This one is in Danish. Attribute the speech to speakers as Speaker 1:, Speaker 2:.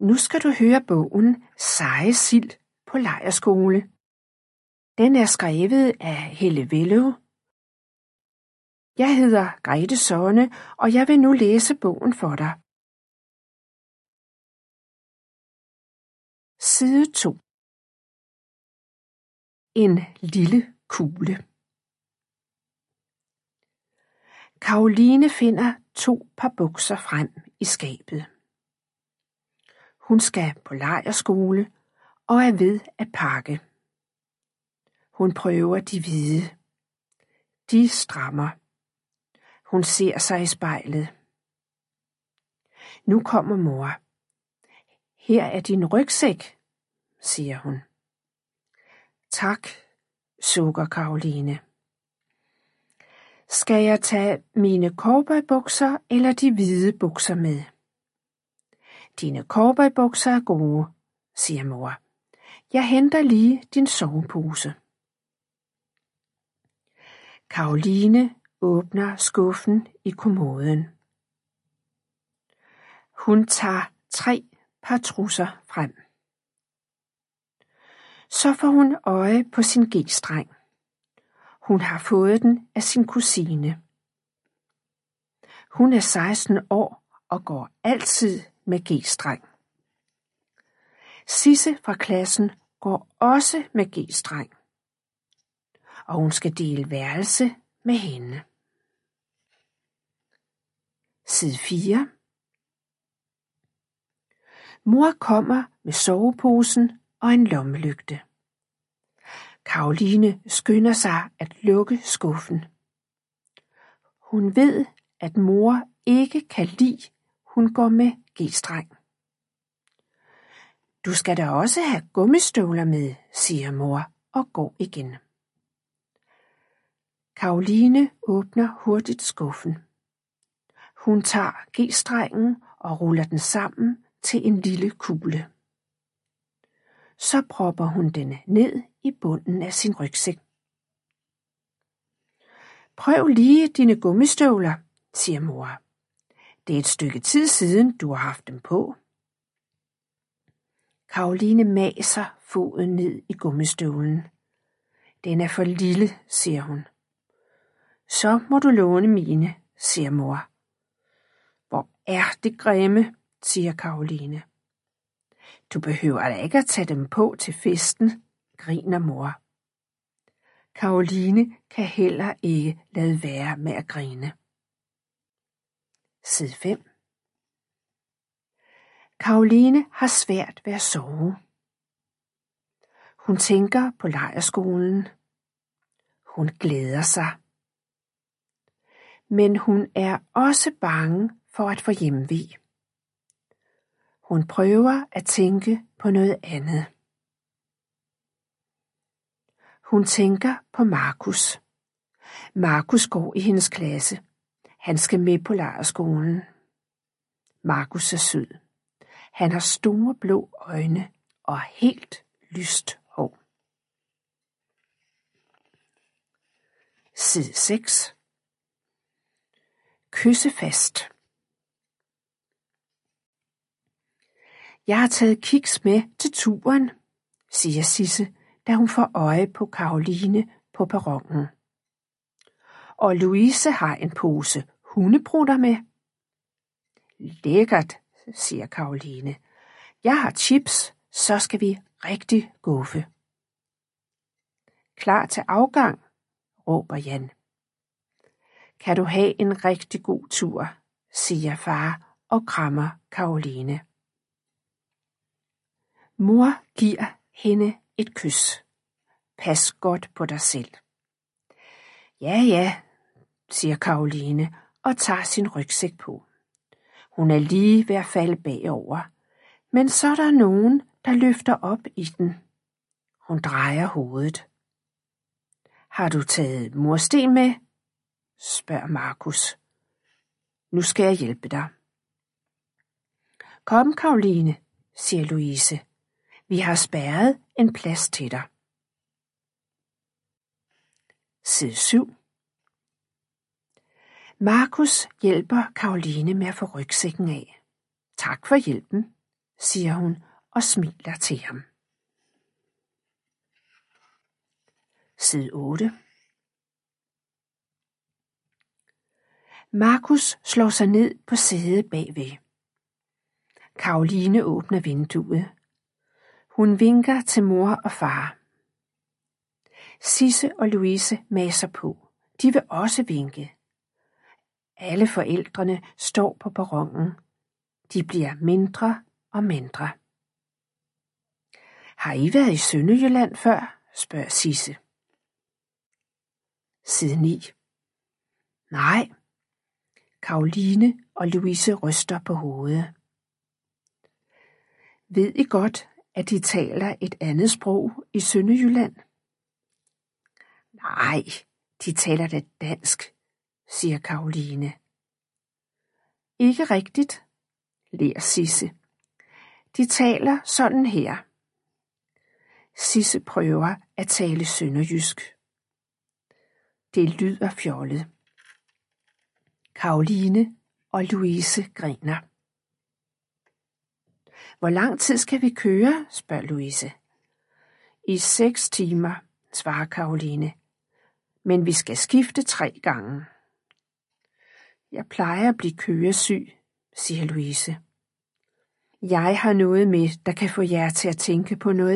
Speaker 1: Nu skal du høre bogen Seje Sild på lejrskole. Den er skrevet af Helle Vellev. Jeg hedder Grete Sonne, og jeg vil nu læse bogen for dig. Side 2. En lille kugle. Caroline finder 2 par bukser frem i skabet. Hun skal på lejrskole og er ved at pakke. Hun prøver de hvide. De strammer. Hun ser sig i spejlet. Nu kommer mor. Her er din rygsæk, siger hun. Tak, sukker Caroline. Skal jeg tage mine cowboybukser eller de hvide bukser med? Dine cowboybukser er gode, siger mor. Jeg henter lige din sovepose. Caroline åbner skuffen i kommoden. Hun tager 3 par trusser frem. Så får hun øje på sin G-streng. Hun har fået den af sin kusine. Hun er 16 år og går altid med G-streng. Sisse fra klassen går også med G-streng. Og hun skal dele værelse med hende. Side 4. Mor kommer med soveposen og en lommelygte. Caroline skynder sig at lukke skuffen. Hun ved, at mor ikke kan lide, hun går med G-streng. Du skal da også have gummistøvler med, siger mor og går igen. Caroline åbner hurtigt skuffen. Hun tager G-strengen og ruller den sammen til en lille kugle. Så propper hun den ned i bunden af sin rygsæk. Prøv lige dine gummistøvler, siger mor. Det er et stykke tid siden, du har haft dem på. Caroline maser foden ned i gummistøvlen. Den er for lille, siger hun. Så må du låne mine, siger mor. Hvor er det grimme, siger Caroline. Du behøver da ikke at tage dem på til festen, griner mor. Caroline kan heller ikke lade være med at grine. Side 5. Caroline har svært ved at sove. Hun tænker på lejrskolen. Hun glæder sig. Men hun er også bange for at få hjemve. Hun prøver at tænke på noget andet. Hun tænker på Markus. Markus går i hendes klasse. Han skal med på lejrskolen. Markus er sød. Han har store blå øjne og helt lyst hår. Side 6. Kyssefast. Jeg har taget kiks med til turen, siger Sisse, da hun får øje på Caroline på perronen. Og Louise har en pose hundeprutter med. Lækkert, siger Caroline. Jeg har chips, så skal vi rigtig guffe. Klar til afgang, råber Jan. Kan du have en rigtig god tur, siger far og krammer Caroline. Mor giver hende et kys. Pas godt på dig selv. Ja, siger Caroline og tager sin rygsæk på. Hun er lige ved at falde bagover, men så er der nogen, der løfter op i den. Hun drejer hovedet. Har du taget mursten med? Spørger Markus. Nu skal jeg hjælpe dig. Kom, Caroline, siger Louise. Vi har spærret en plads til dig. Side 7. Markus hjælper Caroline med at få rygsækken af. Tak for hjælpen, siger hun og smiler til ham. Side 8. Markus slår sig ned på sædet bagved. Caroline åbner vinduet. Hun vinker til mor og far. Sisse og Louise maser på. De vil også vinke. Alle forældrene står på perronen. De bliver mindre og mindre. Har I været i Sønderjylland før? Spørger Sisse. Side 9. Nej. Caroline og Louise ryster på hovedet. Ved I godt, at de taler et andet sprog i Sønderjylland? Nej, de taler da dansk, siger Caroline. Ikke rigtigt, ler Sisse. De taler sådan her. Sisse prøver at tale sønderjysk. Det lyder fjollet. Caroline og Louise griner. Hvor lang tid skal vi køre? Spørger Louise. I 6 timer, svarer Caroline. Men vi skal skifte 3 gange. Jeg plejer at blive køresyg, siger Louise. Jeg har noget med, der kan få jer til at tænke på noget